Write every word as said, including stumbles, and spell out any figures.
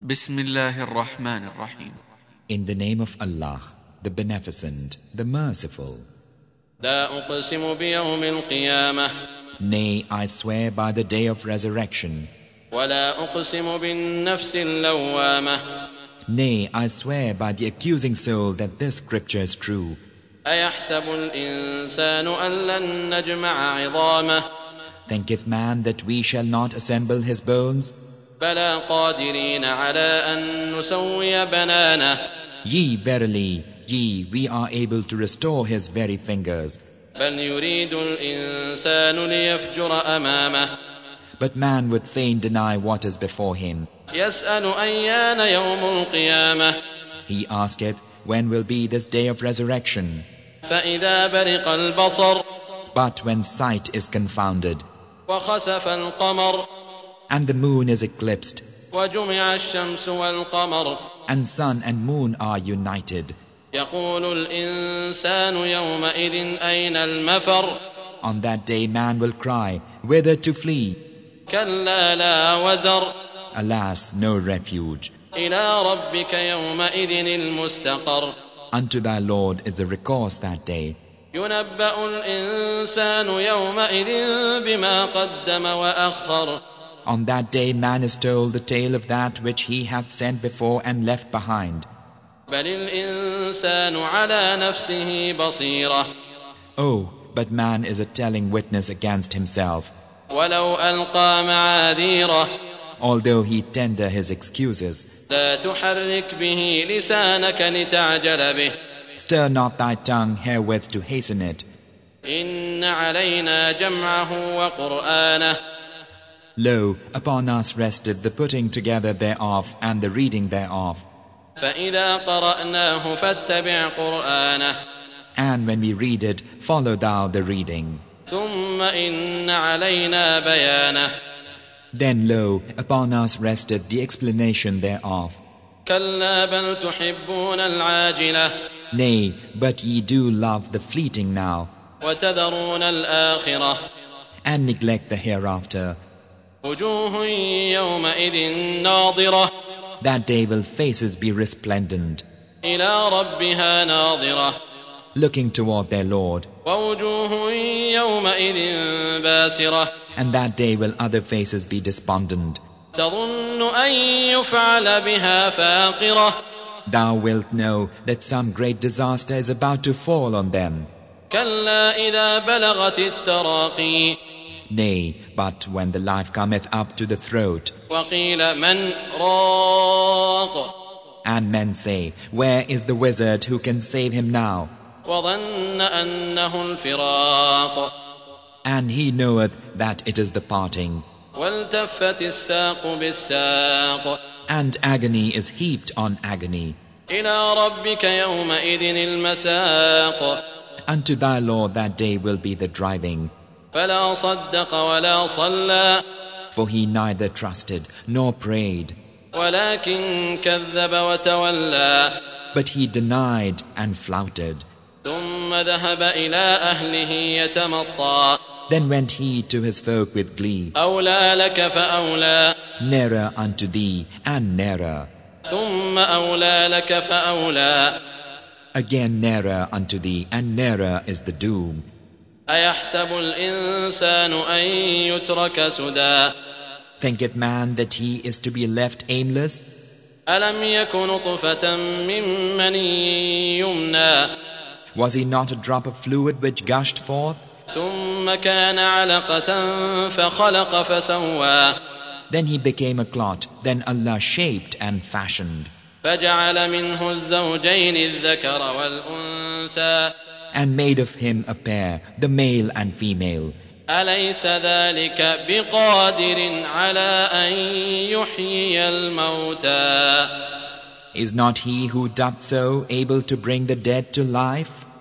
Bismillahir Rahmanir Rahim. In the name of Allah, the Beneficent, the Merciful. لا أقسم بيوم القيامة. Nay, I swear by the day of resurrection. ولا أقسم بالنفس اللوامة. Nay, I swear by the accusing soul that this scripture is true. أيحسب الإنسان أن لن نجمع عظامه. Thinketh man that we shall not assemble his bones? بلى قادرين على أن نسوي بنانه. Ye, verily, ye, we are able to restore his very fingers. بل يريد الإنسان ليفجر أمامه. But man would fain deny what is before him. يسأل أيان يوم القيامة. He asketh, when will be this day of resurrection? فإذا برق البصر. But when sight is confounded, وخسف القمر. and the moon is eclipsed, وجمع الشمس والقمر. and sun and moon are united, يقول الإنسان يومئذ أين المفر. on that day man will cry, whither to flee? كلا لا وزر. Alas, no refuge. إلى ربك يومئذ المستقر. Unto thy Lord is the recourse that day. ينبأ الإنسان يومئذ بما قدم وأخر. On that day man is told the tale of that which he hath sent before and left behind. بل الإنسان على نفسه بصيرة. Oh, but man is a telling witness against himself, ولو ألقى معاذيره. although he tender his excuses. لا تحرك به لسانك لتعجل به. Stir not thy tongue herewith to hasten it. إن علينا جمعه وقرآنه. Lo, upon us rested the putting together thereof and the reading thereof. فإذا قرأناه فاتبع قرآنه. And when we read it, follow thou the reading. ثم إن علينا بيانه. Then lo, upon us rested the explanation thereof. كلا بل تحبون العاجلة. Nay, but ye do love the fleeting now, وتذرون الآخرة. and neglect the hereafter. وجوه يومئذ ناظرة. That day will faces be resplendent, إلى ربها ناظرة. looking toward their Lord. ووجوه يومئذ باسرة. And that day will other faces be despondent. تظن أن يفعل بها فاقرة. Thou wilt know that some great disaster is about to fall on them. كلا إذا بلغت التراقي. Nay, but when the life cometh up to the throat, وقيل من راق. and men say, where is the wizard who can save him now? وظن أنه الفراق. And he knoweth that it is the parting. والتفت الساق بالساق. And agony is heaped on agony. إلى ربك يومئذ المساق. Unto thy Lord that day will be the driving. فلا صدق ولا صلى. For he neither trusted nor prayed, ولكن كذب وتولى. but he denied and flouted. ثم ذهب إلى أهله يتمطى. Then went he to his folk with glee. أولى لك فأولى. Nearer unto thee and nearer. ثم أولى لك فأولى. Again nearer unto thee and nearer is the doom. أيحسب الإنسان أن يترك سدى. Thinketh man that he is to be left aimless? ألم يك نطفة من مني يمنى. Was he not a drop of fluid which gushed forth? ثم كان علقة فخلق فسوى. Then he became a clot, then Allah shaped and fashioned, فجعل منه الزوجين الذكر والأنثى. and made of him a pair, the male and female. أليس ذلك بقادر على أن يحيي الموتى. Is not he who doth so able to bring the dead to life?